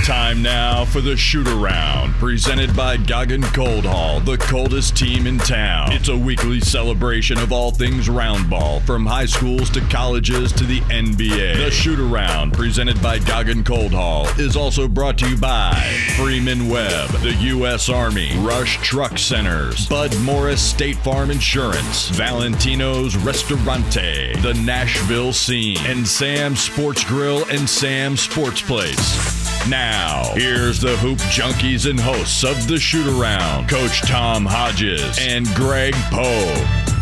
Time now for the Shoot-Around, presented by Goggin Cold Hall, the coldest team in town. It's a weekly celebration of all things round ball, from high schools to colleges to the NBA. The Shoot-Around, presented by Goggin Cold Hall, is also brought to you by Freeman Webb, the U.S. Army, Rush Truck Centers, Bud Morris State Farm Insurance, Valentino's Restaurante, the Nashville Scene, and Sam's Sports Grill and Sam's Sports Place. Now, here's the Hoop Junkies and hosts of the Shoot-Around, Coach Tom Hodges and Greg Pogue.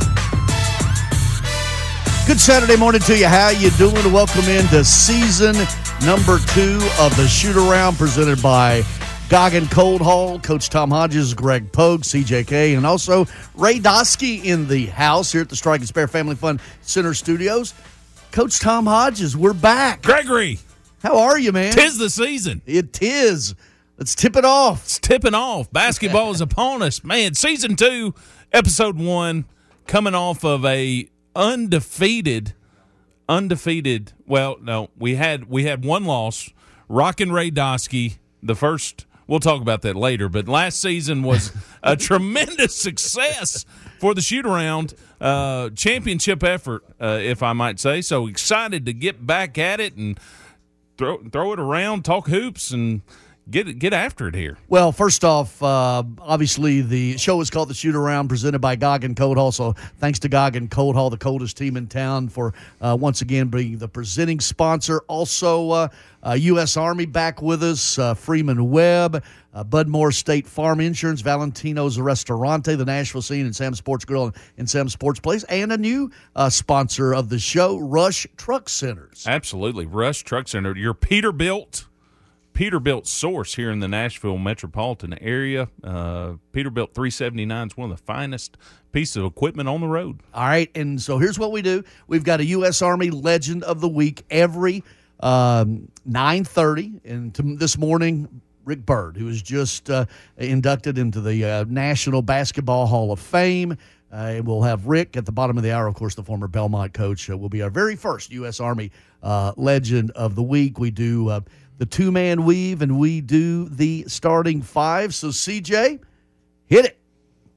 Good Saturday morning to you. How you doing? Welcome into season number 2 of the Shoot-Around, presented by Goggin Cold Hall. Coach Tom Hodges, Greg Pogue, CJK, and also Ray Dosky in the house here at the Strike and Spare Family Fun Center Studios. Coach Tom Hodges, we're back. Gregory. How are you, man? 'Tis the season. It is. Let's tip it off. It's tipping off. Basketball is upon us. Man, season 2, episode 1, coming off of a undefeated, well, no, we had one loss. Rockin' Ray Dosky, the first, we'll talk about that later, but last season was a tremendous success for the Shoot-Around. Championship effort, if I might say. So excited to get back at it and throw it around, talk hoops, and get after it here. Well, first off, obviously the show is called The Shoot-Around, presented by Goggin Cold Hall. So thanks to Goggin Cold Hall, the coldest team in town, for once again being the presenting sponsor. Also, U.S. Army back with us, Freeman Webb, Bud Morris State Farm Insurance, Valentino's Restaurante, the Nashville Scene, and Sam's Sports Grill and Sam's Sports Place, and a new sponsor of the show, Rush Truck Centers. Absolutely. Rush Truck Center, your Peterbilt source here in the Nashville metropolitan area. Peterbilt 379 is one of the finest pieces of equipment on the road. All right, and so here's what we do. We've got a U.S. Army Legend of the Week every 9:30, and this morning, Rick Byrd, who was just inducted into the National Basketball Hall of Fame. We'll have Rick at the bottom of the hour. Of course, the former Belmont coach will be our very first U.S. Army Legend of the Week. We do the two-man weave, and we do the starting five. So, CJ, hit it.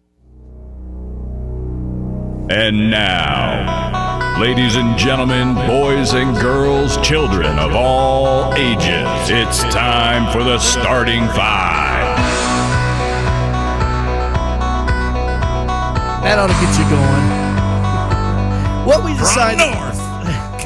And now, ladies and gentlemen, boys and girls, children of all ages, it's time for the starting five. That ought to get you going. What we decided... From North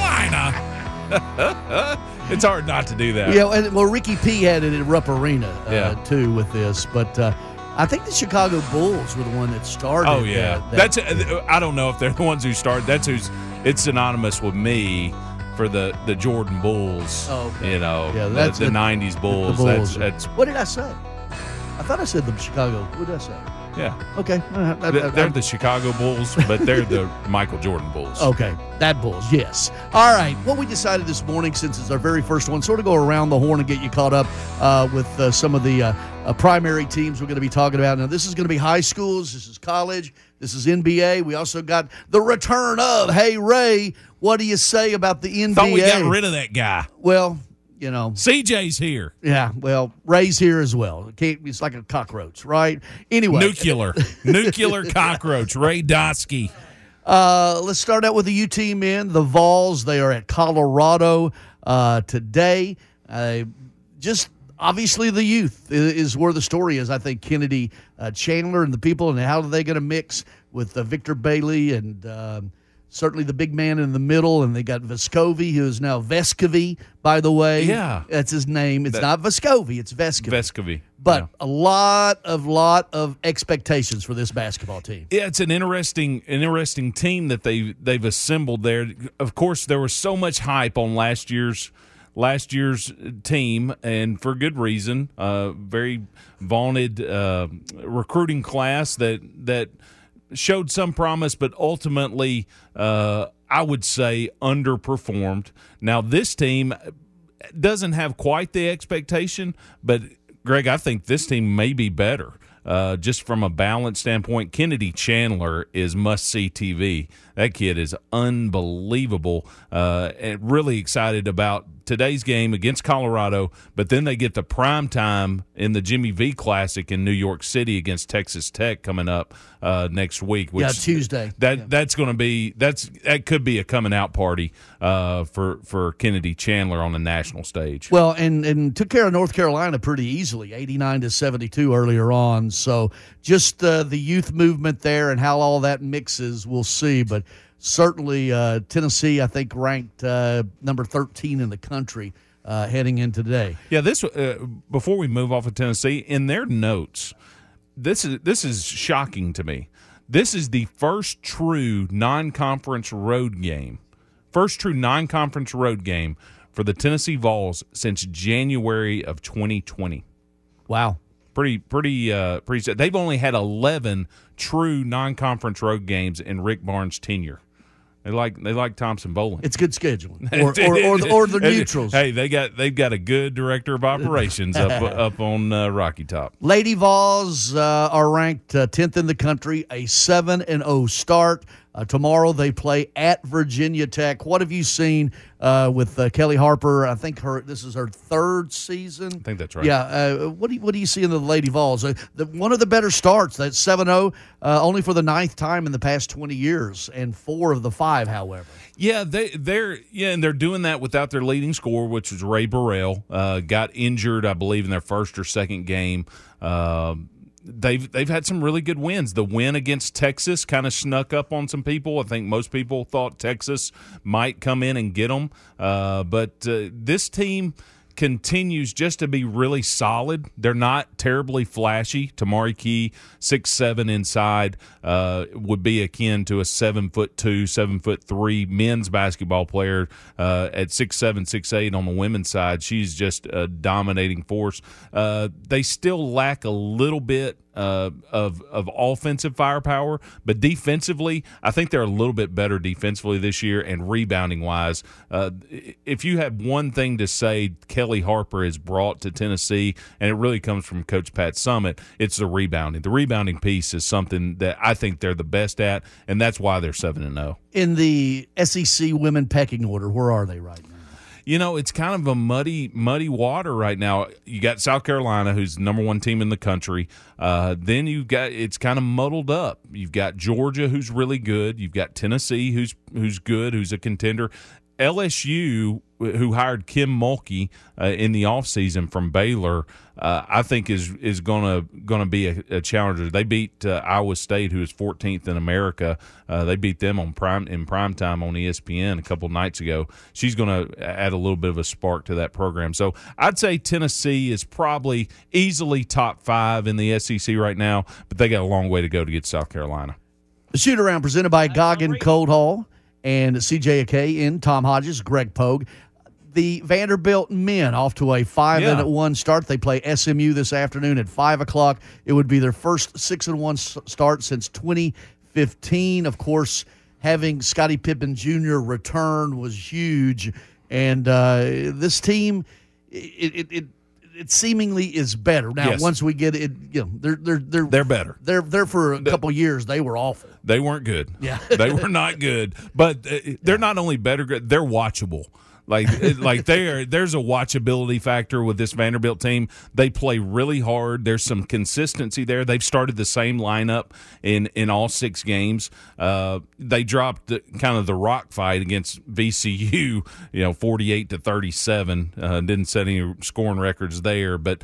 Carolina. It's hard not to do that. Yeah, well, Ricky P had it at Rupp Arena, too, with this. But I think the Chicago Bulls were the one that started. Oh, yeah. I don't know if they're the ones who started. It's synonymous with me for the Jordan Bulls. Oh, okay. You know, the 90s Bulls. The Bulls. That's what did I say? I thought I said the Chicago. What did I say? Yeah. Okay. They're the Chicago Bulls, but they're the Michael Jordan Bulls. Okay. That Bulls, yes. All right. What we decided this morning, since it's our very first one, sort of go around the horn and get you caught up with some of the primary teams we're going to be talking about. Now, this is going to be high schools. This is college. This is NBA. We also got the return of, hey, Ray, what do you say about the NBA? Thought we got rid of that guy. Well, you know. CJ's here. Yeah, well, Ray's here as well. It's like a cockroach, right? Anyway. Nuclear cockroach, Ray Dosky. Let's start out with the U team men, the Vols. They are at Colorado today. Just obviously the youth is where the story is. I think Kennedy Chandler and the people, and how are they going to mix with Victor Bailey and certainly the big man in the middle, and they got Vescovi, who is now Vescovi, by the way. Yeah. That's his name. It's not Vescovi, it's Vescovi. Vescovi. But a lot of expectations for this basketball team. Yeah, it's an interesting team that they've assembled there. Of course, there was so much hype on last year's team, and for good reason. Very vaunted recruiting class that showed some promise, but ultimately, I would say, underperformed. Now, this team doesn't have quite the expectation, but, Greg, I think this team may be better. Just from a balance standpoint, Kennedy Chandler is must-see TV. That kid is unbelievable, and really excited about today's game against Colorado, but then they get the prime time in the Jimmy V Classic in New York City against Texas Tech coming up next week. Which Tuesday. That's going to be that could be a coming out party for Kennedy Chandler on the national stage. Well, and took care of North Carolina pretty easily, 89-72 earlier on. So just the youth movement there and how all that mixes, we'll see. But certainly Tennessee, I think, ranked number 13 in the country heading in today. Yeah, this before we move off of Tennessee, in their notes, this is shocking to me. This is the first true non-conference road game. First true non-conference road game for the Tennessee Vols since January of 2020. Wow. Pretty. They've only had 11 true non-conference road games in Rick Barnes' tenure. They like Thompson Bowling. It's good scheduling, or the neutrals. Hey, they've got a good director of operations up on Rocky Top. Lady Vols are ranked 10th in the country, a 7-0 start. Tomorrow they play at Virginia Tech. What have you seen with Kelly Harper? I think this is her third season. I think that's right. Yeah. What do you see in the Lady Vols? One of the better starts. That's 7-0, only for the 9th time in the past 20 years, and 4 of the 5, however. Yeah, they're doing that without their leading scorer, which was Ray Burrell. Got injured, I believe, in their first or second game. They've had some really good wins. The win against Texas kind of snuck up on some people. I think most people thought Texas might come in and get them. But this team continues just to be really solid. They're not terribly flashy. Tamari Key, 6'7" inside, would be akin to a 7'2", 7'3" men's basketball player at 6'7", 6'8" on the women's side. She's just a dominating force. They still lack a little bit of offensive firepower, but defensively, I think they're a little bit better defensively this year, and rebounding-wise. If you have one thing to say Kelly Harper has brought to Tennessee, and it really comes from Coach Pat Summitt, it's the rebounding. The rebounding piece is something that I think they're the best at, and that's why they're 7-0. In the SEC women pecking order, where are they right now? You know, it's kind of a muddy water right now. You got South Carolina, who's the number 1 team in the country. Then it's kind of muddled up. You've got Georgia, who's really good. You've got Tennessee, who's good, who's a contender. LSU, who hired Kim Mulkey in the offseason from Baylor, I think is gonna be a challenger. They beat Iowa State, who is 14th in America. They beat them in prime time on ESPN a couple nights ago. She's going to add a little bit of a spark to that program. So I'd say Tennessee is probably easily top 5 in the SEC right now, but they got a long way to go to get South Carolina. The shoot-around presented by Goggin Cold Hall and CJ Akay in Tom Hodges, Greg Pogue. The Vanderbilt men off to a 5-1 start. They play SMU this afternoon at 5 o'clock. It would be their first 6-1 start since 2015. Of course, having Scottie Pippen Jr. return was huge. And this team, it seemingly is better now. Yes. Once we get it, they're better. They're for a couple years they were awful. They weren't good. Yeah, they were not good. But they're not only better, they're watchable. Like there's a watchability factor with this Vanderbilt team. They play really hard. There's some consistency there. They've started the same lineup in all 6 games. They dropped kind of the rock fight against VCU, 48-37. Didn't set any scoring records there, but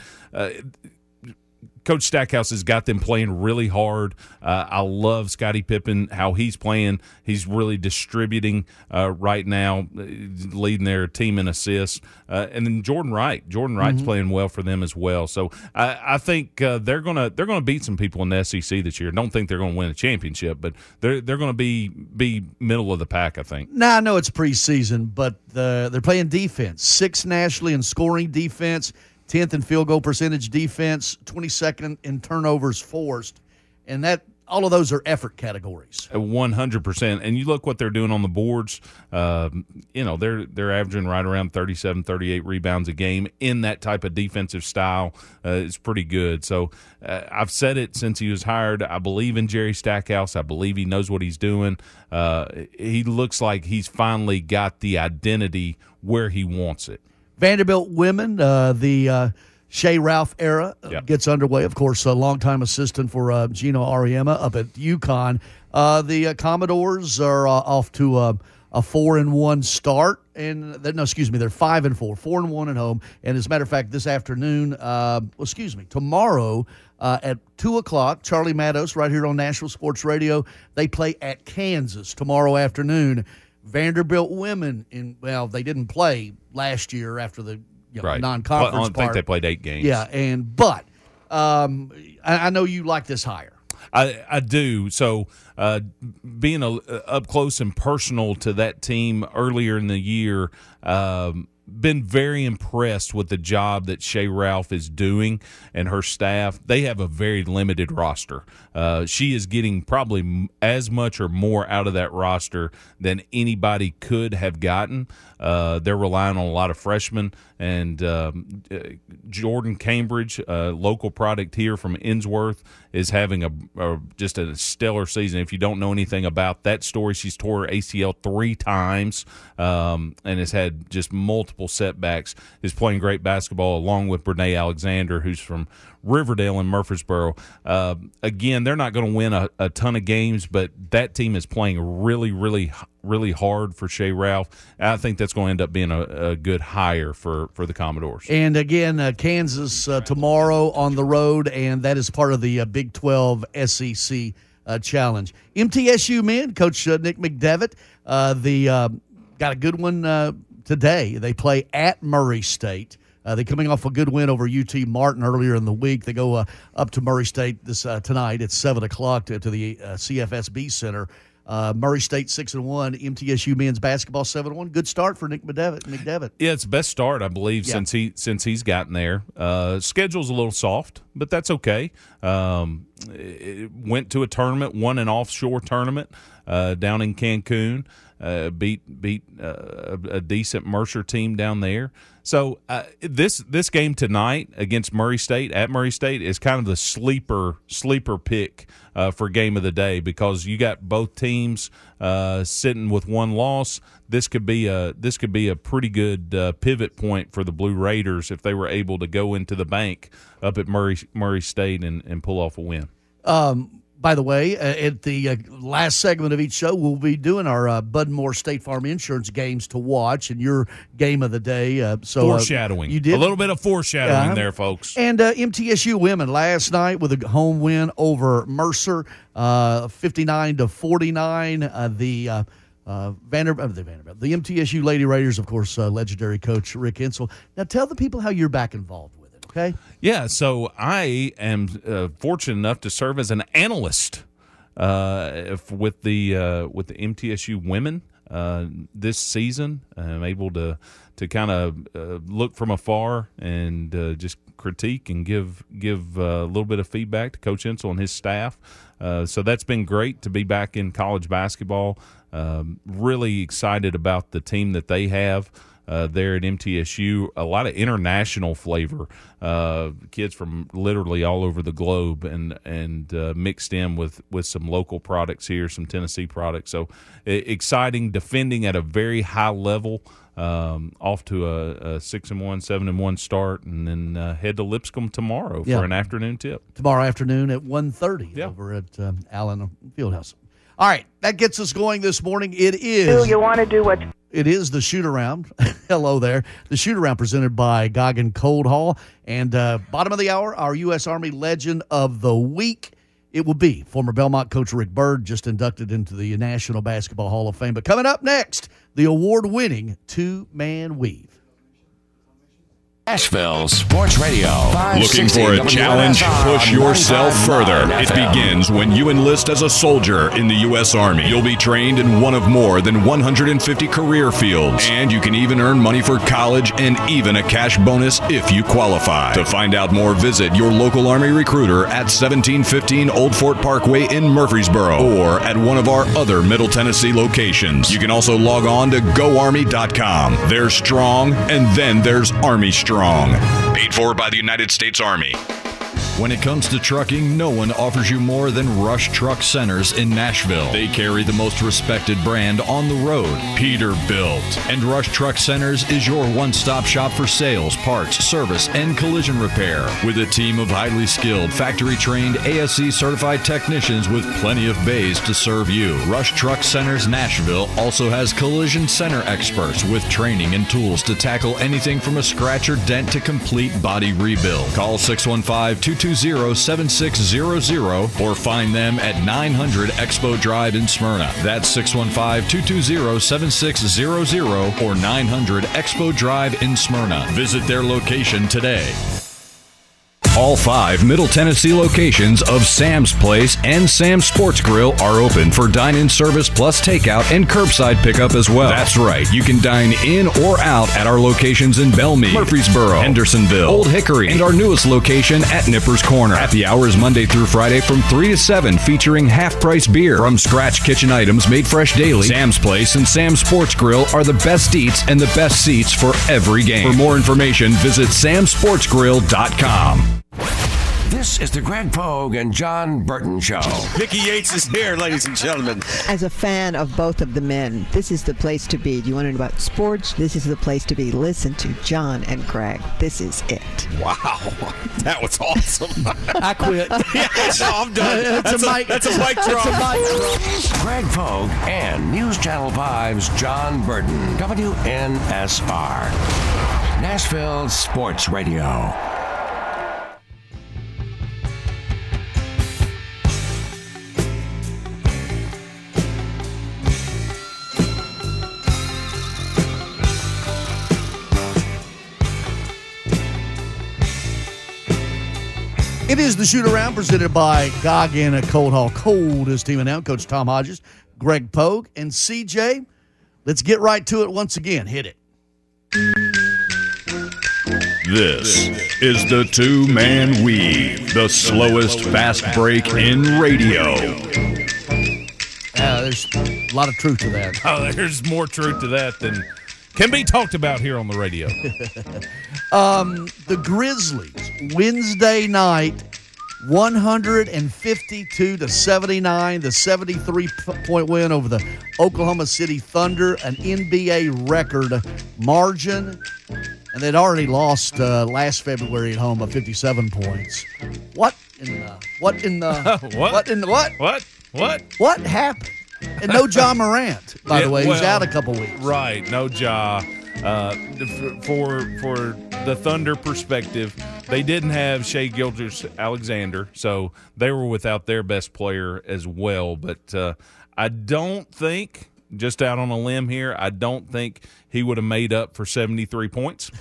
Coach Stackhouse has got them playing really hard. I love Scottie Pippen, how he's playing. He's really distributing right now, leading their team in assists. And then Jordan Wright. Jordan Wright's playing well for them as well. So I think they're gonna beat some people in the SEC this year. Don't think they're going to win a championship, but they're going to be middle of the pack, I think. Now, I know it's preseason, but they're playing defense. 6th nationally in scoring defense. 10th in field goal percentage defense, 22nd in turnovers forced, and that all of those are effort categories. 100%. And you look what they're doing on the boards. They're averaging right around 37, 38 rebounds a game in that type of defensive style. It's pretty good. So I've said it since he was hired. I believe in Jerry Stackhouse. I believe he knows what he's doing. He looks like he's finally got the identity where he wants it. Vanderbilt women, the Shea Ralph era gets underway. Of course, a longtime assistant for Gino Auriemma up at UConn. The Commodores are off to a 4-1 start, and they're 5-4, 4-1 at home. And as a matter of fact, this afternoon, tomorrow at 2:00, Charlie Matos right here on Nashville Sports Radio. They play at Kansas tomorrow afternoon. Vanderbilt women they didn't play last year after the non-conference part. I think they played 8 games. Yeah, but I know you like this hire. I do. So being up close and personal to that team earlier in the year, been very impressed with the job that Shea Ralph is doing and her staff. They have a very limited roster. She is getting probably as much or more out of that roster than anybody could have gotten. They're relying on a lot of freshmen, and Jordan Cambridge, a local product here from Innsworth, is having just a stellar season. If you don't know anything about that story, she's tore her ACL 3 times and has had just multiple setbacks, is playing great basketball along with Brene Alexander, who's from Riverdale and Murfreesboro. Again, they're not going to win a ton of games, but that team is playing really, really, really hard for Shea Ralph. I think that's going to end up being a good hire for the Commodores. And again, Kansas tomorrow on the road, and that is part of the Big 12 SEC Challenge. MTSU men, Coach Nick McDevitt, got a good one today. They play at Murray State. They're coming off a good win over UT Martin earlier in the week. They go up to Murray State this tonight at 7 o'clock to the CFSB Center. Murray State 6-1, MTSU men's basketball 7-1. Good start for Nick McDevitt. Yeah, it's the best start, I believe, since he's gotten there. Schedule's a little soft, but that's okay. It went to a tournament, won an offshore tournament down in Cancun. Beat a decent Mercer team down there. So this game tonight against Murray State at Murray State is kind of the sleeper pick for game of the day, because you got both teams sitting with one loss. This could be a pretty good pivot point for the Blue Raiders if they were able to go into the bank up at Murray State and pull off a win. By the way, at the last segment of each show, we'll be doing our Bud Moore State Farm Insurance games to watch and your game of the day. Foreshadowing. You did a little bit of foreshadowing there, folks. And MTSU women last night with a home win over Mercer, 59-49. The MTSU Lady Raiders, of course, legendary coach Rick Insell. Now, tell the people how you're back involved with it. Okay. Yeah, so I am fortunate enough to serve as an analyst with the MTSU women this season. I'm able to kind of look from afar and just critique and give a little bit of feedback to Coach Insell and his staff. So that's been great to be back in college basketball. Really excited about the team that they have there at MTSU. A lot of international flavor, kids from literally all over the globe, and mixed in with some local products here, some Tennessee products. So exciting, defending at a very high level. Off to a 6-1, 7-1 start, and then head to Lipscomb tomorrow for an afternoon tip. Tomorrow afternoon at 1:30 over at Allen Fieldhouse. All right, that gets us going this morning. It is. Do you want to do what? It is the shoot-around. Hello there. The shoot-around presented by Goggin Cold Hall. And bottom of the hour, our U.S. Army Legend of the Week. It will be former Belmont coach Rick Byrd, just inducted into the National Basketball Hall of Fame. But coming up next, the award-winning two-man weave. Nashville Sports Radio. Looking for a challenge? Push yourself further. It begins when you enlist as a soldier in the U.S. Army. You'll be trained in one of more than 150 career fields, and you can even earn money for college and even a cash bonus if you qualify. To find out more, visit your local Army recruiter at 1715 Old Fort Parkway in Murfreesboro or at one of our other Middle Tennessee locations. You can also log on to GoArmy.com. There's strong, and then there's Army Strong. Paid for by the United States Army. When it comes to trucking, no one offers you more than Rush Truck Centers in Nashville. They carry the most respected brand on the road, Peterbilt. And Rush Truck Centers is your one-stop shop for sales, parts, service, and collision repair. With a team of highly skilled, factory-trained, ASE-certified technicians with plenty of bays to serve you. Rush Truck Centers Nashville also has collision center experts with training and tools to tackle anything from a scratch or dent to complete body rebuild. Call 615-220-7600 or find them at 900 Expo Drive in Smyrna. That's 615-220-7600 or 900 Expo Drive in Smyrna. Visit their location today. All 5 Middle Tennessee locations of Sam's Place and Sam's Sports Grill are open for dine-in service plus takeout and curbside pickup as well. That's right. You can dine in or out at our locations in Belmead, Murfreesboro, Hendersonville, Old Hickory, and our newest location at Nippers Corner. Happy hours Monday through Friday from 3 to 7 featuring half-price beer. From scratch kitchen items made fresh daily, Sam's Place and Sam's Sports Grill are the best eats and the best seats for every game. For more information, visit samsportsgrill.com. This is the Greg Pogue and John Burton Show. Mickey Yates is here, ladies and gentlemen. As a fan of both of the men, this is the place to be. Do you want to know about sports? This is the place to be. Listen to John and Greg. This is it. Wow, that was awesome. I quit. Yeah, no, I'm done. That's a mic drop. Greg Pogue and News Channel 5's John Burton. WNSR. Nashville Sports Radio. It is the Shoot Around presented by Goggin at Cold Hall. Coldest team in town. Coach Tom Hodges, Greg Pogue, and CJ. Let's get right to it once again. Hit it. This is the two-man weave, the slowest fast break in radio. There's a lot of truth to that. Oh, there's more truth to that than can be talked about here on the radio. The Grizzlies, Wednesday night, 152-79, the 73-point win over the Oklahoma City Thunder, an NBA record margin. And they'd already lost last February at home by 57 points. What happened? And no Ja Morant, by the way. He's out a couple weeks. Right, no Ja. For the Thunder perspective, they didn't have Shai Gilgeous-Alexander, so they were without their best player as well. But I don't think, just out on a limb here, I don't think he would have made up for 73 points.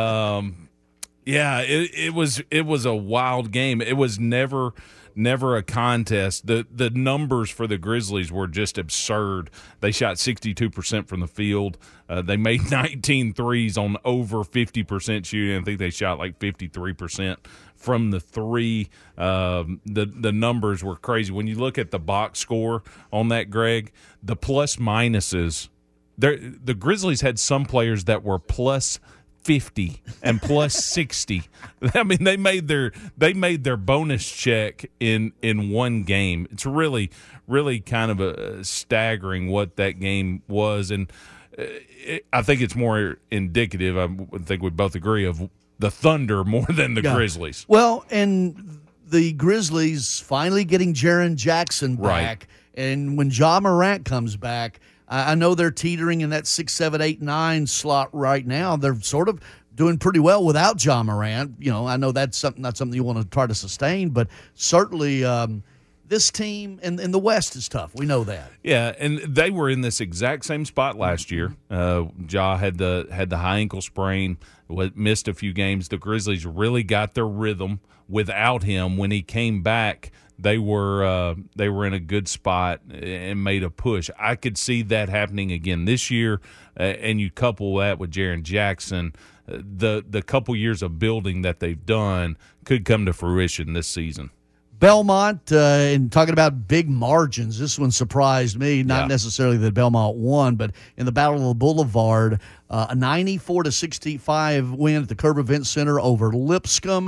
It was a wild game. It was never a contest. The numbers for the Grizzlies were just absurd. They shot 62% from the field. They made 19 threes on over 50% shooting. I think they shot like 53% from the three. The numbers were crazy. When you look at the box score on that, Greg, the plus minuses, the Grizzlies had some players that were plus 50 and plus 60. I mean, they made their bonus check in one game. It's really kind of a staggering what that game was, and I think it's more indicative. I think we both agree of the Thunder more than the Grizzlies. Well, and the Grizzlies finally getting Jaren Jackson back, right. And when Ja Morant comes back, I know they're teetering in that 6, 7, 8, 9 slot right now. They're sort of doing pretty well without Ja Morant. You know, I know that's not something you want to try to sustain, but certainly this team in the West is tough. We know that. Yeah, and they were in this exact same spot last year. Ja had the high ankle sprain, missed a few games. The Grizzlies really got their rhythm without him. When he came back, they were in a good spot and made a push. I could see that happening again this year, and you couple that with Jaren Jackson, the couple years of building that they've done could come to fruition this season. Belmont, and talking about big margins, this one surprised me. Not necessarily that Belmont won, but in the Battle of the Boulevard, a 94-65 win at the Curb Event Center over Lipscomb.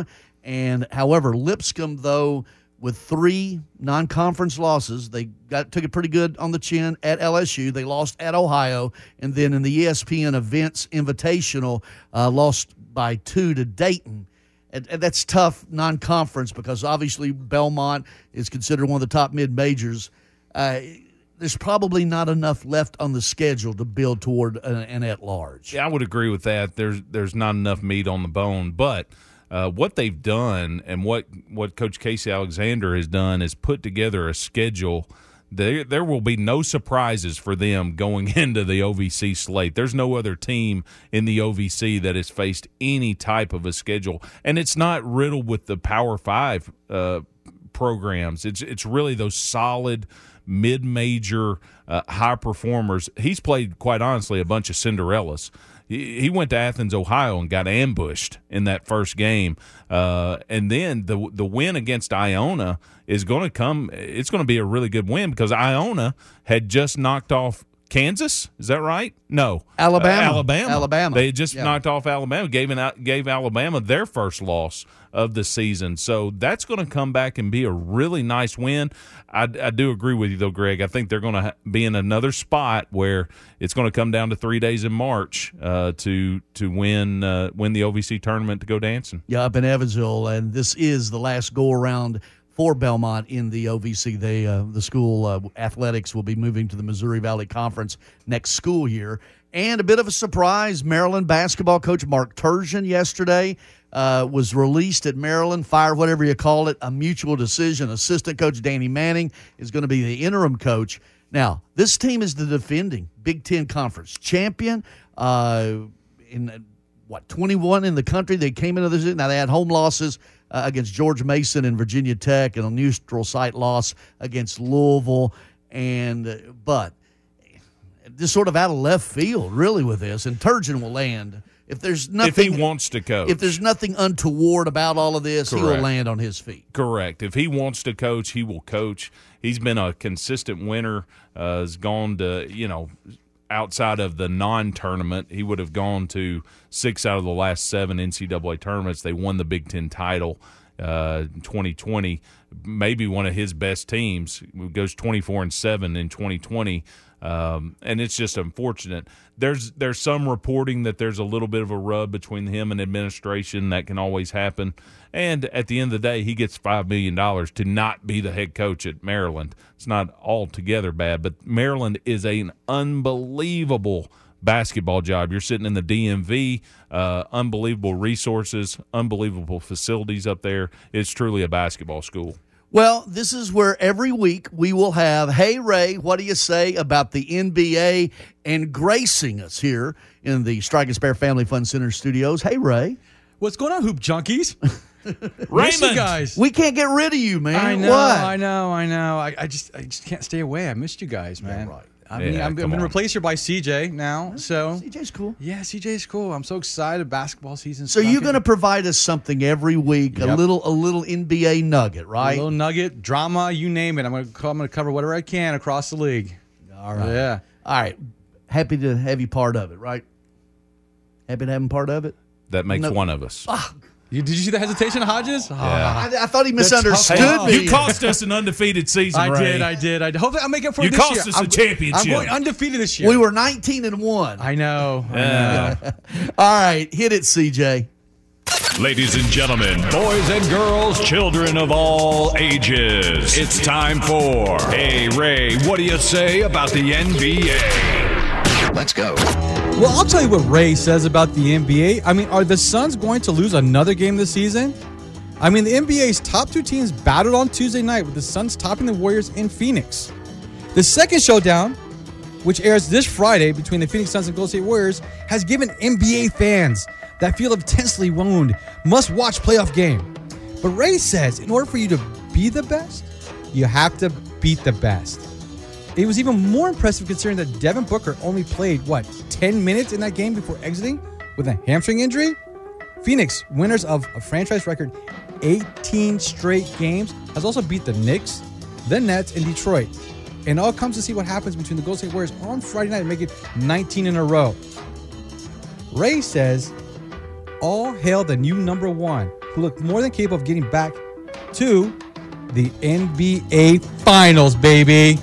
And however, Lipscomb, though, with 3 non-conference losses, they took it pretty good on the chin at LSU. They lost at Ohio, and then in the ESPN Events Invitational, lost by 2 to Dayton. And that's tough non-conference because obviously Belmont is considered one of the top mid-majors. There's probably not enough left on the schedule to build toward an at-large. Yeah, I would agree with that. There's not enough meat on the bone, but what they've done and what Coach Casey Alexander has done is put together a schedule. There will be no surprises for them going into the OVC slate. There's no other team in the OVC that has faced any type of a schedule, and it's not riddled with the Power 5 programs. It's really those solid mid-major high performers. He's played, quite honestly, a bunch of Cinderellas. He went to Athens, Ohio, and got ambushed in that first game. And then the win against Iona is going to come. It's going to be a really good win because Iona had just knocked off Kansas. Is that right? No. Alabama. They had just knocked off Alabama, gave Alabama their first loss of the season. So that's going to come back and be a really nice win. I do agree with you, though, Greg. I think they're going to be in another spot where it's going to come down to 3 days in March to win the OVC tournament to go dancing. Yeah, up in Evansville, and this is the last go-around for Belmont in the OVC. The school athletics will be moving to the Missouri Valley Conference next school year. And a bit of a surprise, Maryland basketball coach Mark Turgeon yesterday was released at Maryland, fired, whatever you call it, a mutual decision. Assistant coach Danny Manning is going to be the interim coach. Now, this team is the defending Big Ten Conference champion. In 21 in the country, they came into this. Now, they had home losses against George Mason and Virginia Tech, and a neutral site loss against Louisville. But just sort of out of left field, really, with this. And Turgeon will land. If there's nothing, if he wants to coach. If there's nothing untoward about all of this, Correct. He will land on his feet. Correct. If he wants to coach, he will coach. He's been a consistent winner. Has gone to, outside of the non-tournament, he would have gone to 6 out of the last 7 NCAA tournaments. They won the Big Ten title in 2020. Maybe one of his best teams. It goes 24-7 in 2020. And it's just unfortunate. There's some reporting that there's a little bit of a rub between him and administration. That can always happen. And at the end of the day, he gets $5 million to not be the head coach at Maryland. It's not altogether bad, but Maryland is an unbelievable basketball job. You're sitting in the DMV, unbelievable resources, unbelievable facilities up there. It's truly a basketball school. Well, this is where every week we will have, hey, Ray, what do you say about the NBA? And gracing us here in the Strike and Spare Family Fun Center studios. Hey, Ray. What's going on, Hoop Junkies? Raymond, you guys. We can't get rid of you, man. I know, what? I know. I just can't stay away. I missed you guys, man. Yeah, right. I mean, I've been replaced here by CJ now, so CJ's cool. Yeah, CJ's cool. I'm so excited. Basketball season. So you're going to provide us something every week, Yep. a little NBA nugget, right? A little nugget, drama, you name it. I'm going to cover whatever I can across the league. All right. Yeah. All right. Happy to have you part of it, right? Happy to have him part of it? That makes one of us. Did you see the hesitation of Hodges? Yeah. I thought he misunderstood tough. me. You cost us an undefeated season, Ray. I did. Hopefully I'll make up for it You this year. cost us a championship. I'm going undefeated this year. We were 19-1. I know. All right. Hit it, CJ. Ladies and gentlemen, boys and girls, children of all ages, it's time for Hey Ray, what do you say about the NBA? Let's go. Well, I'll tell you what Ray says about the NBA. I mean, are the Suns going to lose another game this season? I mean, the NBA's top 2 teams battled on Tuesday night with the Suns topping the Warriors in Phoenix. The second showdown, which airs this Friday between the Phoenix Suns and Golden State Warriors, has given NBA fans that feel intensely wound, must-watch playoff game. But Ray says in order for you to be the best, you have to beat the best. It was even more impressive considering that Devin Booker only played, 10 minutes in that game before exiting with a hamstring injury? Phoenix, winners of a franchise record 18 straight games, has also beat the Knicks, the Nets, and Detroit. And all comes to see what happens between the Golden State Warriors on Friday night and make it 19 in a row. Ray says, all hail the new number 1. who look more than capable of getting back to the NBA Finals, baby.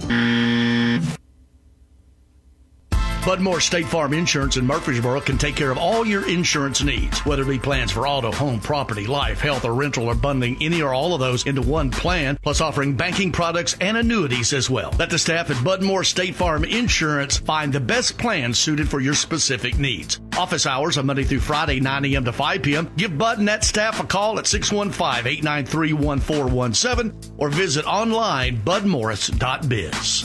Budmore State Farm Insurance in Murfreesboro can take care of all your insurance needs, whether it be plans for auto, home, property, life, health, or rental, or bundling any or all of those into one plan, plus offering banking products and annuities as well. Let the staff at Budmore State Farm Insurance find the best plan suited for your specific needs. Office hours are Monday through Friday, 9 a.m. to 5 p.m. Give Bud and that staff a call at 615-893-1417 or visit online budmorris.biz.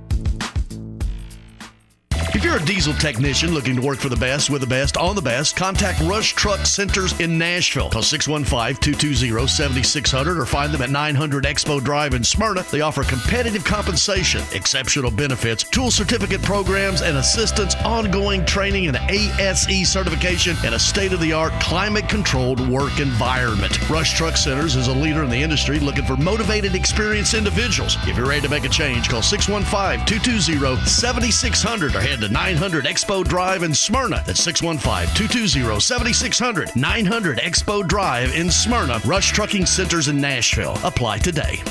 If you're a diesel technician looking to work for the best, with the best, on the best, contact Rush Truck Centers in Nashville. Call 615-220-7600 or find them at 900 Expo Drive in Smyrna. They offer competitive compensation, exceptional benefits, tool certificate programs and assistance, ongoing training and ASE certification, and a state-of-the-art climate-controlled work environment. Rush Truck Centers is a leader in the industry looking for motivated, experienced individuals. If you're ready to make a change, call 615-220-7600 or head to 900 Expo Drive in Smyrna. That's 615-220-7600. 900 Expo Drive in Smyrna. Rush Trucking Centers in Nashville. Apply today.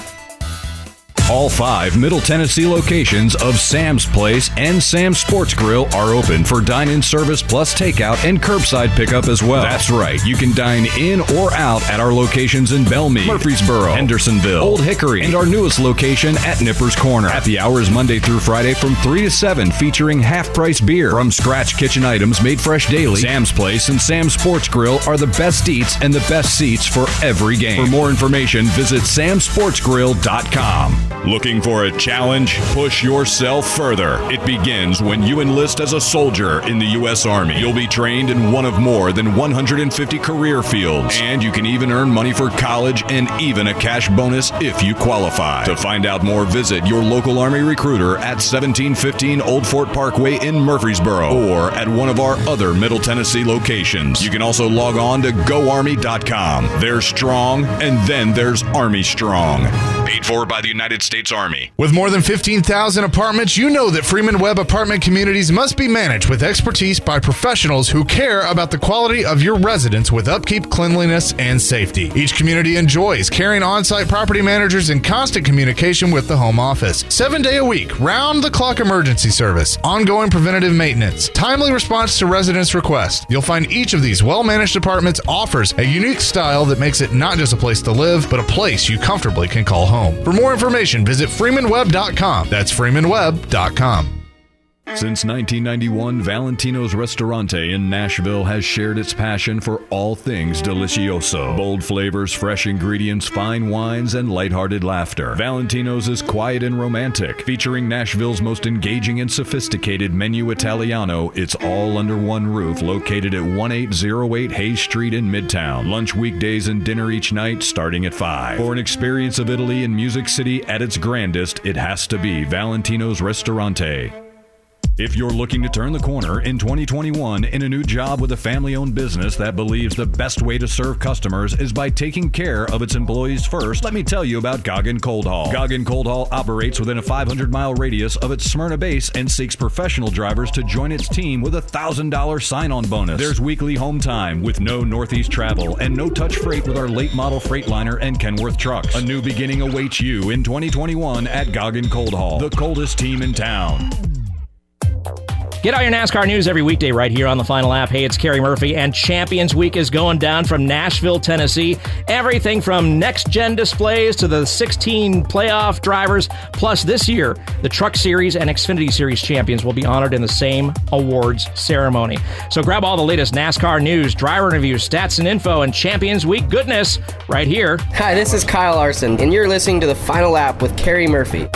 All 5 Middle Tennessee locations of Sam's Place and Sam's Sports Grill are open for dine-in service plus takeout and curbside pickup as well. That's right. You can dine in or out at our locations in Belmead, Murfreesboro, Hendersonville, Old Hickory, and our newest location at Nippers Corner. Happy hours Monday through Friday from 3 to 7, featuring half-price beer. From scratch kitchen items made fresh daily, Sam's Place and Sam's Sports Grill are the best eats and the best seats for every game. For more information, visit samsportsgrill.com. Looking for a challenge? Push yourself further. It begins when you enlist as a soldier in the U.S. Army. You'll be trained in one of more than 150 career fields, and you can even earn money for college and even a cash bonus if you qualify. To find out more, visit your local Army recruiter at 1715 Old Fort Parkway in Murfreesboro or at one of our other Middle Tennessee locations. You can also log on to GoArmy.com. There's Strong, and then there's Army Strong. Paid for by the United States Army. With more than 15,000 apartments, you know that Freeman Webb apartment communities must be managed with expertise by professionals who care about the quality of your residence with upkeep, cleanliness, and safety. Each community enjoys caring on-site property managers in constant communication with the home office. 7 day a week, round-the-clock emergency service, ongoing preventative maintenance, timely response to residents' requests. You'll find each of these well-managed apartments offers a unique style that makes it not just a place to live, but a place you comfortably can call home. For more information, visit freemanweb.com. That's freemanweb.com. Since 1991, Valentino's Ristorante in Nashville has shared its passion for all things delicioso. Bold flavors, fresh ingredients, fine wines, and lighthearted laughter. Valentino's is quiet and romantic, featuring Nashville's most engaging and sophisticated menu Italiano. It's all under one roof, located at 1808 Hayes Street in Midtown. Lunch weekdays and dinner each night starting at 5. For an experience of Italy in Music City at its grandest, it has to be Valentino's Ristorante. If you're looking to turn the corner in 2021 in a new job with a family-owned business that believes the best way to serve customers is by taking care of its employees first, let me tell you about Goggin Cold Haul. Goggin Cold Haul operates within a 500-mile radius of its Smyrna base and seeks professional drivers to join its team with a $1,000 sign-on bonus. There's weekly home time with no Northeast travel and no-touch freight with our late-model Freightliner and Kenworth trucks. A new beginning awaits you in 2021 at Goggin Cold Haul, the coldest team in town. Get all your NASCAR news every weekday right here on the Final Lap. Hey, it's Kerry Murphy, and Champions Week is going down from Nashville, Tennessee. Everything from next-gen displays to the 16 playoff drivers. Plus, this year, the Truck Series and Xfinity Series champions will be honored in the same awards ceremony. So grab all the latest NASCAR news, driver interviews, stats and info, and Champions Week goodness right here. Hi, this is Kyle Larson, and you're listening to the Final Lap with Kerry Murphy.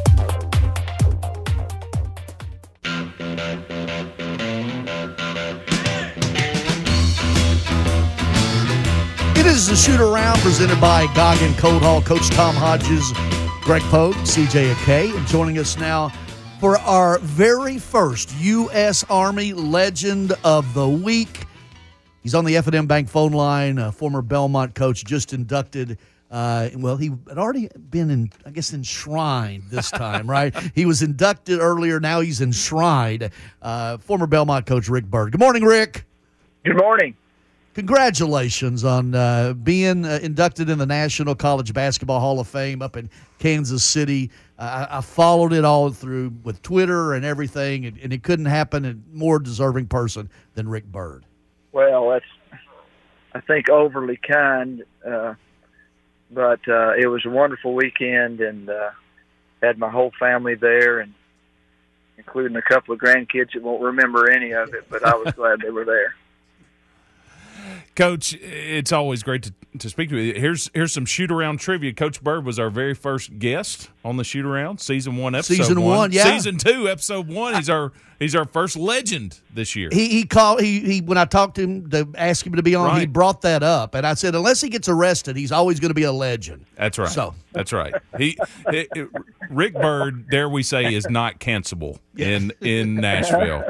It is the Shoot Around presented by Goggin Cold Haul. Coach Tom Hodges, Greg Pogue, CJ Akay, and joining us now for our very first U.S. Army Legend of the Week. He's on the F&M Bank phone line, former Belmont coach, just inducted. He had already been, enshrined this time, right? He was inducted earlier. Now he's enshrined. Former Belmont coach Rick Byrd. Good morning, Rick. Good morning. congratulations on being inducted in the National College Basketball Hall of Fame up in Kansas City. I followed it all through with Twitter and everything, and it couldn't happen in a more deserving person than Rick Byrd. Well, that's, I think, overly kind, but it was a wonderful weekend, and had my whole family there, and including a couple of grandkids that won't remember any of it, but I was glad they were there. Coach, it's always great to speak to you. Here's some shoot-around trivia. Coach Byrd was our very first guest on the shoot-around, Season 1, Episode 1. Season 1, yeah. Season 2, Episode 1. He's our first legend this year. He when I talked to him to ask him to be on, right. He brought that up, and I said, unless he gets arrested, he's always going to be a legend. That's right. That's right. Rick Byrd, dare we say, is not cancelable in Nashville.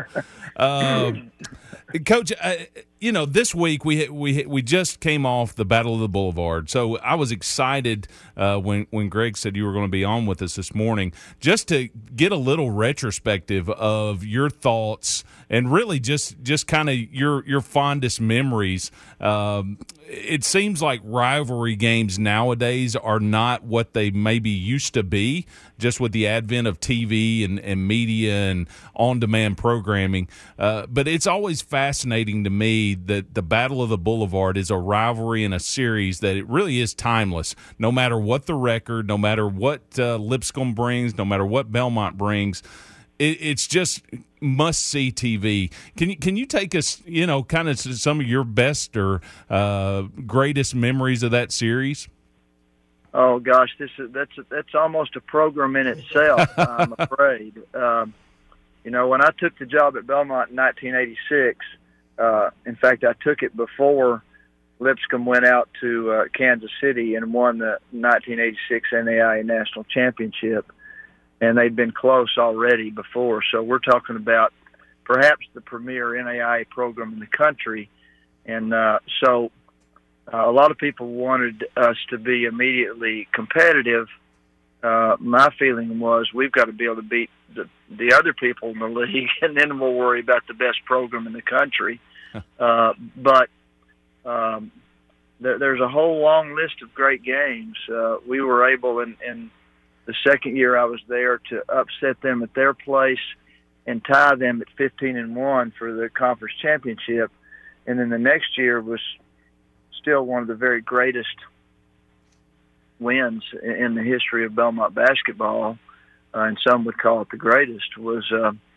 Coach, this week we just came off the Battle of the Boulevard, so I was excited when Greg said you were going to be on with us this morning, just to get a little retrospective of your thoughts and really just kind of your fondest memories. It seems like rivalry games nowadays are not what they maybe used to be, just with the advent of TV and media and on-demand programming. But it's always fascinating to me that the Battle of the Boulevard is a rivalry and a series that it really is timeless. No matter what the record, no matter what Lipscomb brings, no matter what Belmont brings, it's just must-see TV. Can you take us, kind of to some of your best or greatest memories of that series? Oh gosh, that's almost a program in itself. I'm afraid. When I took the job at Belmont in 1986, in fact, I took it before Lipscomb went out to Kansas City and won the 1986 NAIA National Championship. And they'd been close already before. So we're talking about perhaps the premier NAIA program in the country. And so a lot of people wanted us to be immediately competitive. My feeling was we've got to be able to beat the other people in the league, and then we'll worry about the best program in the country. But there's a whole long list of great games. We were able in the second year I was there to upset them at their place and tie them at 15-1 for the conference championship. And then the next year was still one of the very greatest wins in the history of Belmont basketball, and some would call it the greatest, was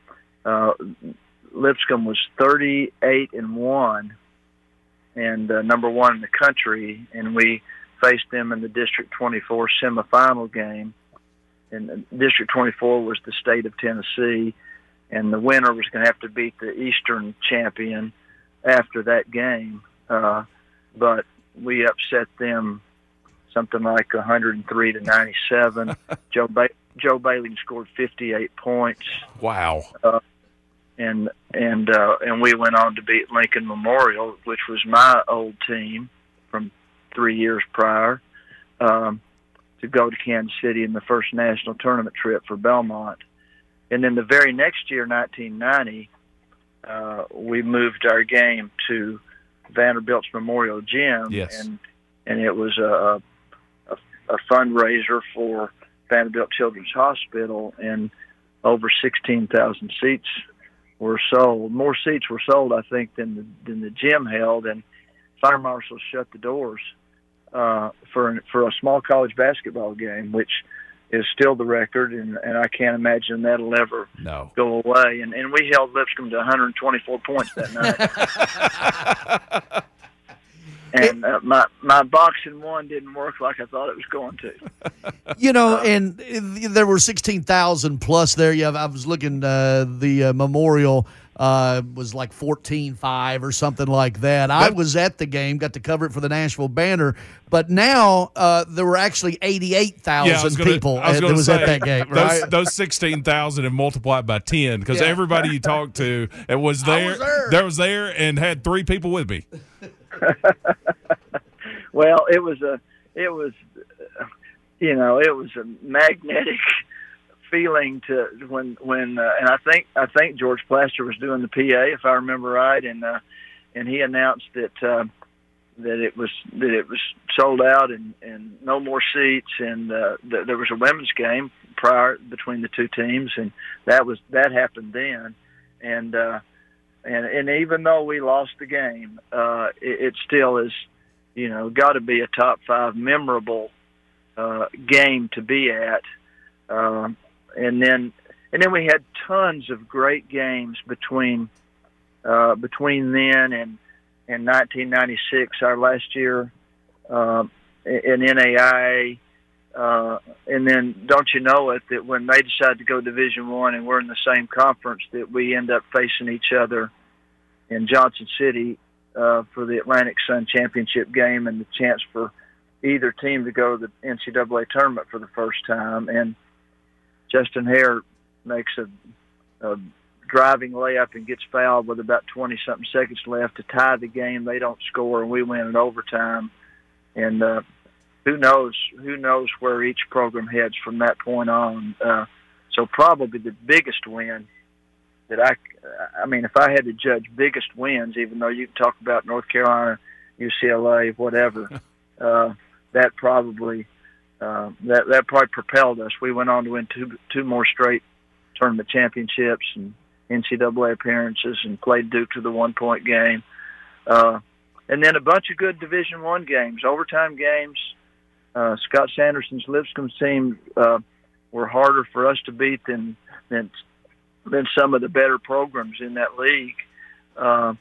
Lipscomb was 38-1 and number one in the country, and we faced them in the District 24 semifinal game. And District 24 was the state of Tennessee, and the winner was going to have to beat the Eastern champion after that game. But we upset them something like 103-97. Joe Bailey scored 58 points. Wow! And we went on to beat Lincoln Memorial, which was my old team from 3 years prior. To go to Kansas City in the first national tournament trip for Belmont. And then the very next year, 1990, we moved our game to Vanderbilt's Memorial Gym. Yes. And it was a fundraiser for Vanderbilt Children's Hospital, and over 16,000 seats were sold. More seats were sold, I think, than the gym held, and fire marshals shut the doors for a small college basketball game, which is still the record, and I can't imagine that'll ever go away. And we held Lipscomb to 124 points that night. And my boxing one didn't work like I thought it was going to. And there were 16,000 plus there. Yeah, I was looking, the Memorial was like 14-5 or something like that. I was at the game, got to cover it for the Nashville Banner, but now there were actually 88,000 people that was at that game. Right? Those 16,000 and multiplied by 10, because everybody you talked to was there. There was there and had 3 people with me. Well, it was a magnetic feeling to when and I think George Plaster was doing the PA, if I remember right, and and he announced that it was sold out and no more seats, and there was a women's game prior between the two teams, and that happened then, and even though we lost the game, it still is, got to be a top 5 memorable game to be at, and then we had tons of great games between then and 1996, our last year in NAIA, and then don't you know it that when they decided to go Division I and we're in the same conference, that we end up facing each other in Johnson City for the Atlantic Sun Championship game and the chance for either team to go to the NCAA tournament for the first time. And Justin Hare makes a driving layup and gets fouled with about 20-something seconds left to tie the game. They don't score, and we win in overtime. And who knows where each program heads from that point on. So probably the biggest win that I mean, if I had to judge biggest wins, even though you can talk about North Carolina, UCLA, whatever, that probably propelled us. We went on to win two more straight tournament championships and NCAA appearances, and played Duke to the 1-point game, and then a bunch of good Division I games, overtime games. Scott Sanderson's Lipscomb team were harder for us to beat than some of the better programs in that league. And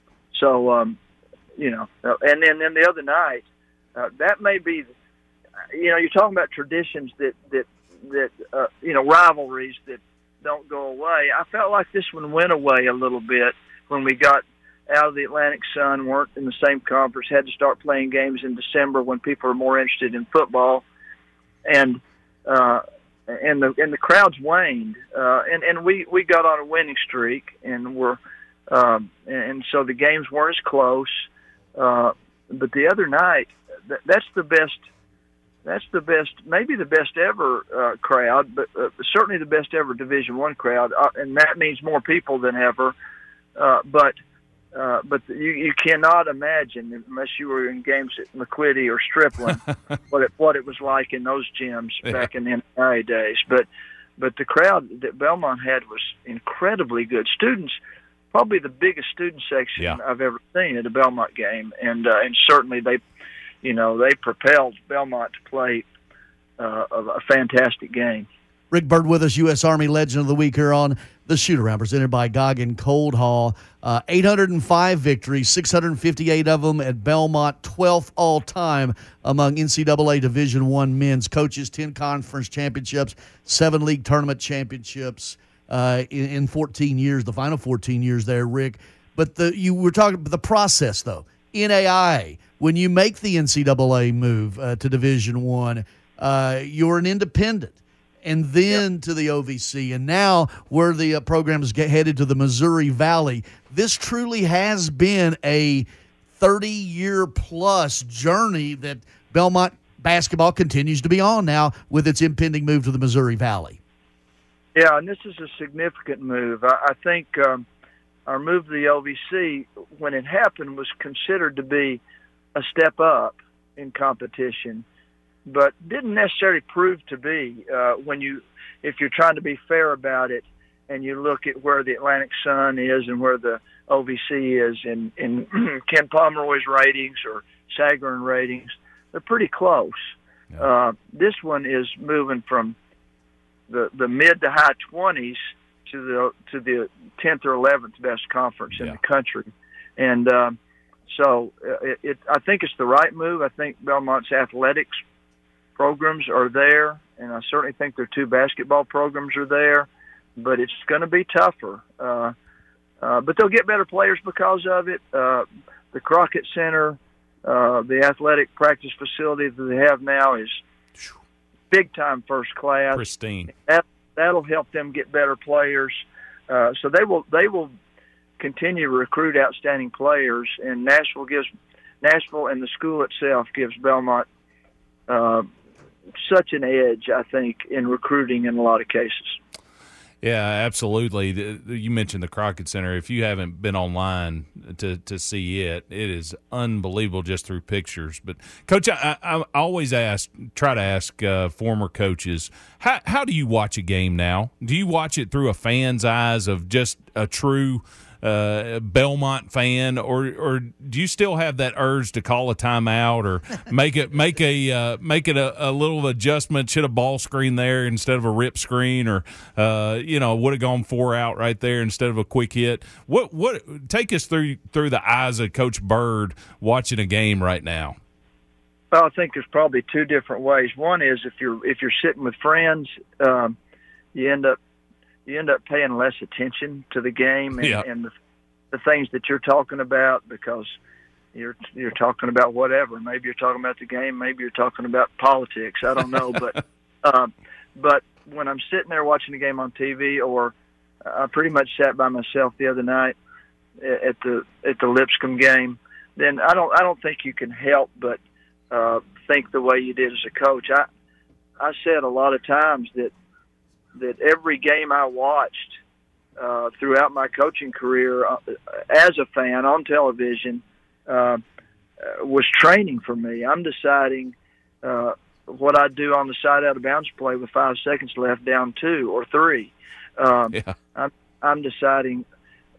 then the other night, that may be, you're talking about traditions that rivalries that don't go away. I felt like this one went away a little bit when we got out of the Atlantic Sun, weren't in the same conference, had to start playing games in December when people are more interested in football, and the crowds waned, and we got on a winning streak, and so the games weren't as close. But the other night, that's the best, maybe the best ever crowd, but certainly the best ever Division I crowd, and that means more people than ever. But you cannot imagine, unless you were in games at McQuitty or Stripling, what it was like in those gyms back in the NAIA days. But the crowd that Belmont had was incredibly good. Students, probably the biggest student section I've ever seen at a Belmont game, and certainly they propelled Belmont to play a fantastic game. Rick Byrd with us, U.S. Army Legend of the Week here on the Shoot-Around, presented by Goggin Cold Hall. 805 victories, 658 of them at Belmont, 12th all-time among NCAA Division I men's coaches, 10 conference championships, 7 league tournament championships in 14 years, the final 14 years there, Rick. But you were talking about the process, though. NAIA, when you make the NCAA move to Division I, you're an independent. And then to the OVC, and now where the programs get headed to the Missouri Valley. This truly has been a 30-year-plus journey that Belmont basketball continues to be on now with its impending move to the Missouri Valley. Yeah, and this is a significant move. I think our move to the OVC, when it happened, was considered to be a step up in competition, but didn't necessarily prove to be if you're trying to be fair about it, and you look at where the Atlantic Sun is and where the OVC is in Ken Pomeroy's ratings or Sagarin ratings, they're pretty close. Yeah. This one is moving from the mid to high 20s to the 10th or 11th best conference in the country, and so I think it's the right move. I think Belmont's athletics programs are there, and I certainly think their 2 basketball programs are there, but it's going to be tougher. But they'll get better players because of it. The Crockett Center, the athletic practice facility that they have now is big-time first class. Pristine. That'll help them get better players. So they will continue to recruit outstanding players, and Nashville and the school itself gives Belmont such an edge, I think, in recruiting in a lot of cases. Yeah, absolutely. You mentioned the Crockett Center. If you haven't been online to see it, it is unbelievable just through pictures. But, Coach, I always try to ask former coaches, how do you watch a game now? Do you watch it through a fan's eyes of just a true Belmont fan, or do you still have that urge to call a timeout or make it a little adjustment? Should a ball screen there instead of a rip screen, or would have gone 4 out right there instead of a quick hit? What take us through the eyes of Coach Bird watching a game right now? Well, I think there's probably 2 different ways. One is if you're sitting with friends, you end up paying less attention to the game and the things that you're talking about, because you're talking about whatever. Maybe you're talking about the game. Maybe you're talking about politics. I don't know. But when I'm sitting there watching the game on TV, or I pretty much sat by myself the other night at the Lipscomb game, then I don't think you can help but think the way you did as a coach. I said a lot of times that every game I watched throughout my coaching career as a fan on television was training for me. I'm deciding what I do on the side out of bounds play with 5 seconds left, down 2 or 3. I'm deciding,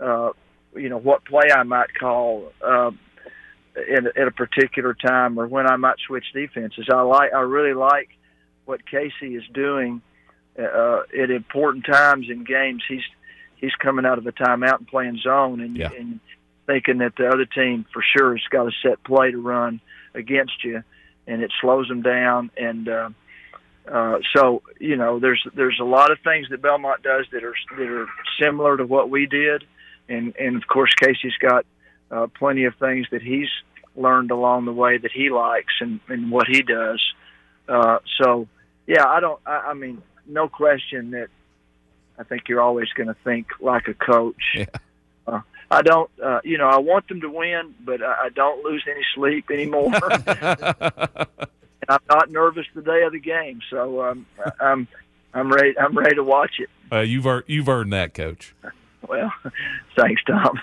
what play I might call at a particular time, or when I might switch defenses. I really like what Casey is doing at important times in games. He's coming out of a timeout and playing zone, and thinking that the other team for sure has got a set play to run against you, and it slows them down. And so there's a lot of things that Belmont does that are similar to what we did, and of course Casey's got plenty of things that he's learned along the way that he likes and what he does. I mean, no question that I think you're always going to think like a coach. Yeah. I don't, I want them to win, but I don't lose any sleep anymore. And I'm not nervous the day of the game, so I'm ready. I'm ready to watch it. You've earned that, Coach. Well, thanks, Tom.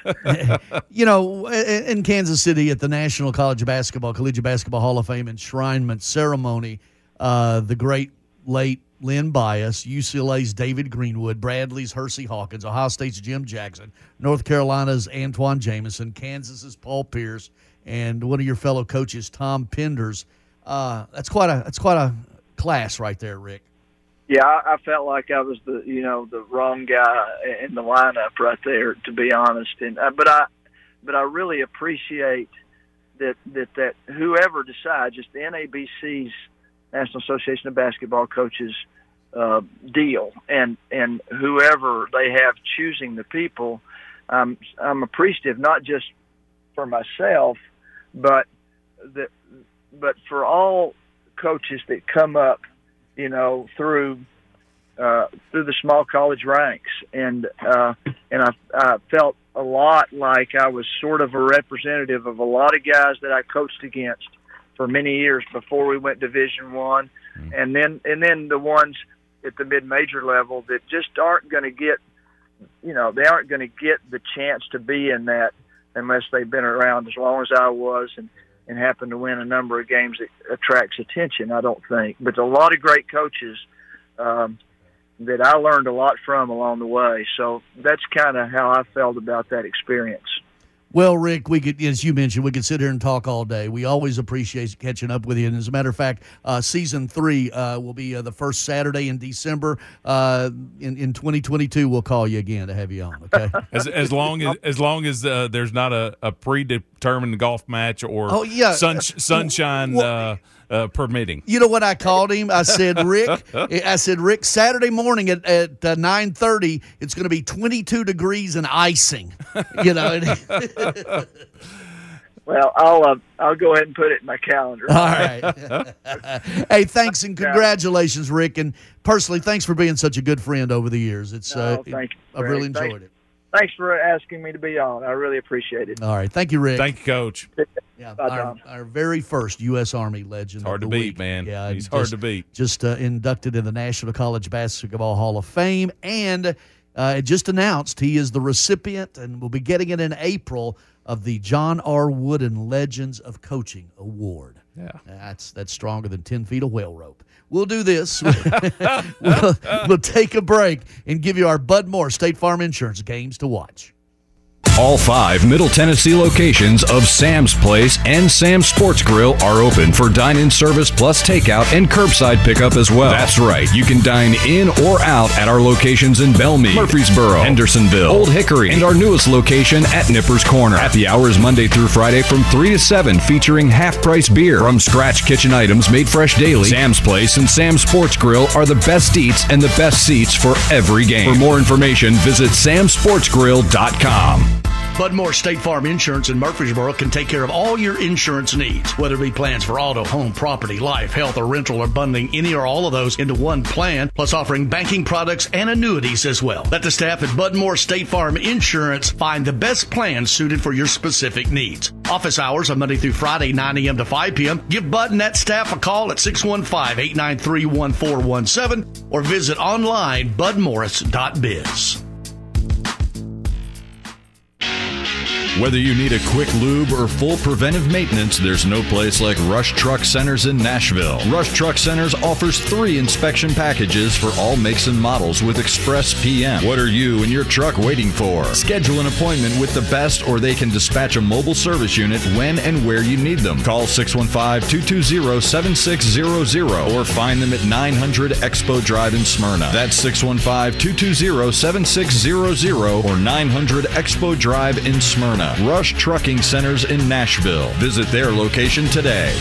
In Kansas City at the National Collegiate Basketball Hall of Fame enshrinement ceremony, the great late Len Bias, UCLA's David Greenwood, Bradley's Hersey Hawkins, Ohio State's Jim Jackson, North Carolina's Antoine Jamison, Kansas's Paul Pierce, and one of your fellow coaches, Tom Penders. That's quite a class right there, Rick. Yeah, I felt like I was the wrong guy in the lineup right there, to be honest. And but I really appreciate that whoever decides, just the NABC's National Association of Basketball Coaches deal, and whoever they have choosing the people, I'm appreciative, not just for myself, but for all coaches that come up, through the small college ranks, and I felt a lot like I was sort of a representative of a lot of guys that I coached against for many years before we went Division I, and then the ones at the mid-major level that just aren't going to get, they aren't going to get the chance to be in that unless they've been around as long as I was and happen to win a number of games that attracts attention, I don't think. But a lot of great coaches that I learned a lot from along the way. So that's kind of how I felt about that experience. Well, Rick, we could, as you mentioned, we could sit here and talk all day. We always appreciate catching up with you. And as a matter of fact, season 3 will be the first Saturday in December. In 2022, we'll call you again to have you on. Okay. as long as there's not a predetermined golf match or sunshine permitting. You know what I called him? I said, Rick, Saturday morning at 9:30, it's going to be 22 degrees and icing. Well, I'll go ahead and put it in my calendar. All right. Hey, thanks and congratulations, Rick. And personally, thanks for being such a good friend over the years. It's thank you. I've really enjoyed it. Thanks for asking me to be on. I really appreciate it. All right. Thank you, Rick. Thank you, Coach. Yeah, Bye, our very first U.S. Army legend. It's hard to beat, man. Yeah, he's hard to beat. Just inducted in the National College Basketball Hall of Fame, and just announced he is the recipient, and will be getting it in April, of the John R. Wooden Legends of Coaching Award. Yeah, that's stronger than 10 feet of whale rope. We'll do this. We'll take a break and give you our Bud Moore State Farm Insurance games to watch. All 5 Middle Tennessee locations of Sam's Place and Sam's Sports Grill are open for dine-in service plus takeout and curbside pickup as well. That's right. You can dine in or out at our locations in Belmead, Murfreesboro, Hendersonville, Old Hickory, and our newest location at Nippers Corner. Happy hours Monday through Friday from 3 to 7, featuring half-price beer. From scratch kitchen items made fresh daily, Sam's Place and Sam's Sports Grill are the best eats and the best seats for every game. For more information, visit samsportsgrill.com. Bud Moore State Farm Insurance in Murfreesboro can take care of all your insurance needs, whether it be plans for auto, home, property, life, health, or rental, or bundling any or all of those into one plan, plus offering banking products and annuities as well. Let the staff at Bud Moore State Farm Insurance find the best plan suited for your specific needs. Office hours are Monday through Friday, 9 a.m. to 5 p.m. Give Bud and that staff a call at 615-893-1417 or visit online budmorris.biz. Whether you need a quick lube or full preventive maintenance, there's no place like Rush Truck Centers in Nashville. Rush Truck Centers offers 3 inspection packages for all makes and models with Express PM. What are you and your truck waiting for? Schedule an appointment with the best, or they can dispatch a mobile service unit when and where you need them. Call 615-220-7600 or find them at 900 Expo Drive in Smyrna. That's 615-220-7600 or 900 Expo Drive in Smyrna. Rush Trucking Centers in Nashville. Visit their location today.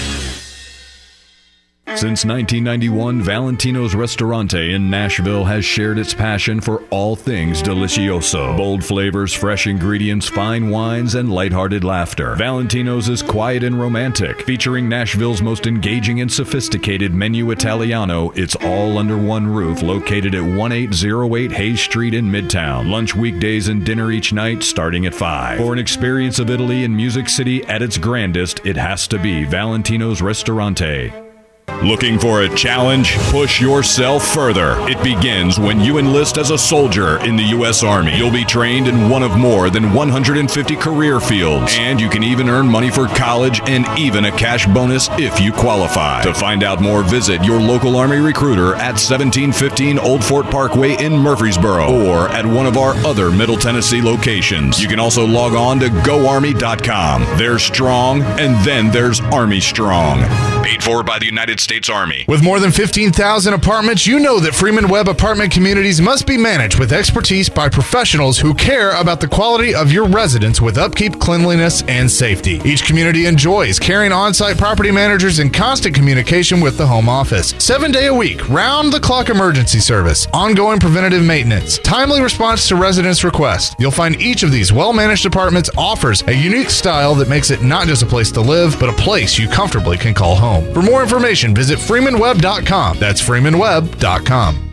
Since 1991, Valentino's Ristorante in Nashville has shared its passion for all things delicioso. Bold flavors, fresh ingredients, fine wines, and lighthearted laughter. Valentino's is quiet and romantic. Featuring Nashville's most engaging and sophisticated menu Italiano, it's all under one roof, located at 1808 Hayes Street in Midtown. Lunch weekdays and dinner each night starting at 5. For an experience of Italy and Music City at its grandest, it has to be Valentino's Ristorante. Looking for a challenge? Push yourself further. It begins when you enlist as a soldier in the U.S. Army. You'll be trained in one of more than 150 career fields, and you can even earn money for college and even a cash bonus if you qualify. To find out more, visit your local Army recruiter at 1715 Old Fort Parkway in Murfreesboro or at one of our other Middle Tennessee locations. You can also log on to GoArmy.com. There's strong, and then there's Army Strong. Paid for by the United States Army. With more than 15,000 apartments, you know that Freeman Webb Apartment Communities must be managed with expertise by professionals who care about the quality of your residence with upkeep, cleanliness, and safety. Each community enjoys carrying on-site property managers in constant communication with the home office. 7-day a week, round-the-clock emergency service, ongoing preventative maintenance, timely response to residents' requests. You'll find each of these well-managed apartments offers a unique style that makes it not just a place to live, but a place you comfortably can call home. For more information, visit freemanweb.com. That's freemanweb.com.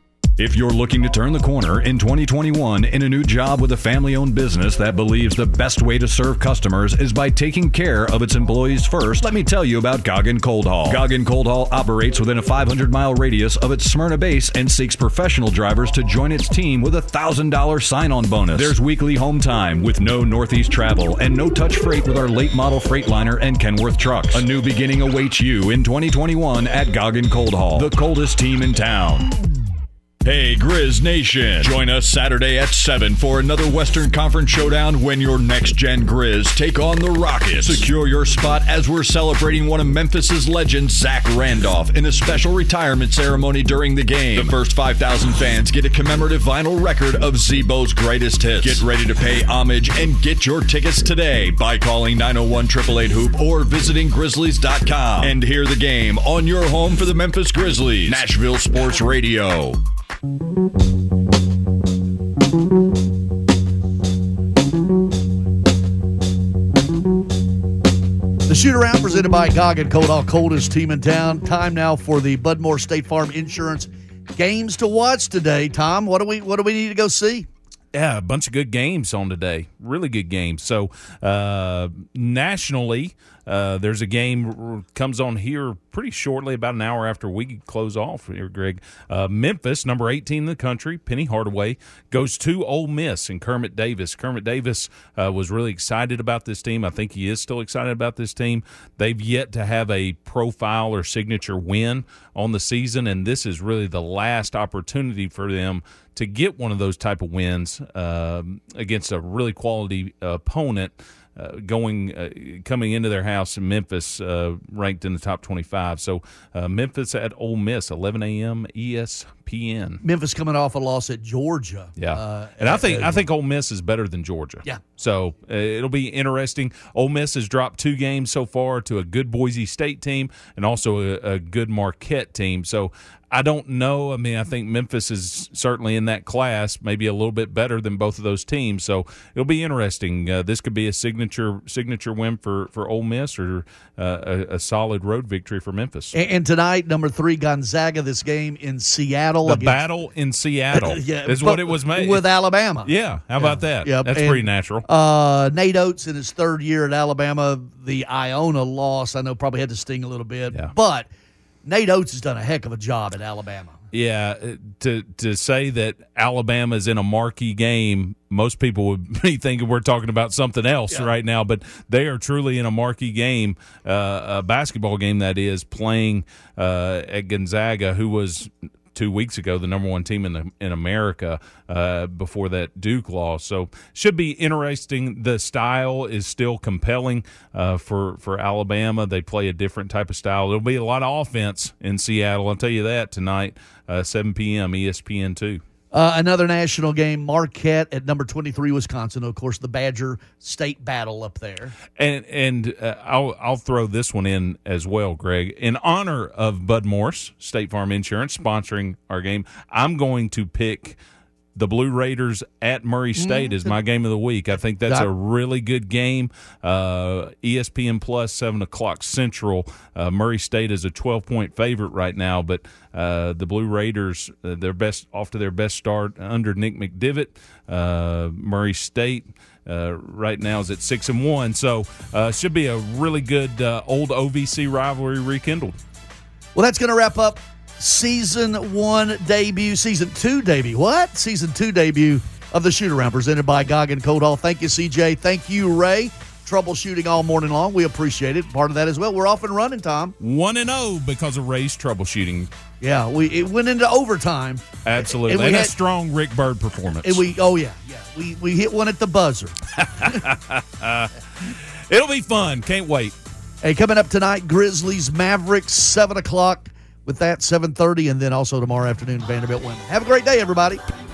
If you're looking to turn the corner in 2021 in a new job with a family-owned business that believes the best way to serve customers is by taking care of its employees first, let me tell you about Goggin Cold Haul. Goggin Cold Haul operates within a 500-mile radius of its Smyrna base and seeks professional drivers to join its team with a $1,000 sign-on bonus. There's weekly home time with no Northeast travel and no-touch freight with our late model Freightliner and Kenworth trucks. A new beginning awaits you in 2021 at Goggin Cold Haul, the coldest team in town. Hey, Grizz Nation. Join us Saturday at 7 for another Western Conference showdown when your next-gen Grizz take on the Rockets. Secure your spot as we're celebrating one of Memphis's legends, Zach Randolph, in a special retirement ceremony during the game. The first 5,000 fans get a commemorative vinyl record of Z-Bo's greatest hits. Get ready to pay homage and get your tickets today by calling 901-888-HOOP or visiting Grizzlies.com. And hear the game on your home for the Memphis Grizzlies. Nashville Sports Radio. The shoot-around presented by Goggin Cold Haul, coldest team in town. Time now for the Bud Moore State Farm Insurance games to watch today. Tom, what do we need to go see? Yeah, a bunch of good games on today. Really good games. So nationally, there's a game comes on here pretty shortly, about an hour after we close off here, Greg. Memphis, number 18 in the country, Penny Hardaway, goes to Ole Miss and Kermit Davis. Kermit Davis was really excited about this team. I think he is still excited about this team. They've yet to have a profile or signature win on the season, and this is really the last opportunity for them to get one of those type of wins against a really quality opponent. Coming into their house in Memphis, ranked in the top 25. So Memphis at Ole Miss, 11 a.m. ESPN. Memphis coming off a loss at Georgia. Yeah, and I think Ole Miss is better than Georgia. Yeah. So it'll be interesting. Ole Miss has dropped 2 games so far to a good Boise State team and also a good Marquette team. So I don't know. I mean, I think Memphis is certainly in that class, maybe a little bit better than both of those teams. So it'll be interesting. This could be a signature win for Ole Miss, or a solid road victory for Memphis. And tonight, number 3 Gonzaga. This game in Seattle. The battle in Seattle is what it was made with Alabama. Yeah, how about that? Yeah, that's pretty natural. Nate Oates in his 3rd year at Alabama. The Iona loss, I know, probably had to sting a little bit, but Nate Oates has done a heck of a job at Alabama. Yeah, to say that Alabama is in a marquee game, most people would be thinking we're talking about something else right now, but they are truly in a marquee game, a basketball game that is, playing at Gonzaga, who was 2 weeks ago the number 1 team in America before that Duke loss. So should be interesting. The style is still compelling for Alabama. They play a different type of style. There'll be a lot of offense in Seattle, I'll tell you that, tonight, 7 p.m. ESPN2. Another national game, Marquette at number 23 Wisconsin. Of course, the Badger State battle up there. And I'll throw this one in as well, Greg. In honor of Bud Morse, State Farm Insurance, sponsoring our game, I'm going to pick the Blue Raiders at Murray State as my game of the week. I think that's a really good game. ESPN Plus, 7 o'clock Central. Murray State is a 12-point favorite right now, but the Blue Raiders, off to their best start under Nick McDivitt. Murray State right now is at 6-1, so should be a really good old OVC rivalry rekindled. Well, that's going to wrap up Season 2 debut of the Shoot-Around, presented by Goggin Coldhall. Thank you, CJ. Thank you, Ray. Troubleshooting all morning long. We appreciate it. Part of that as well. We're off and running, Tom. 1-0 because of Ray's troubleshooting. Yeah, it went into overtime. Absolutely. And a strong Rick Byrd performance. And we hit one at the buzzer. It'll be fun. Can't wait. Hey, coming up tonight, Grizzlies, Mavericks, 7 o'clock. With that, 7:30, and then also tomorrow afternoon, Vanderbilt women. Have a great day, everybody.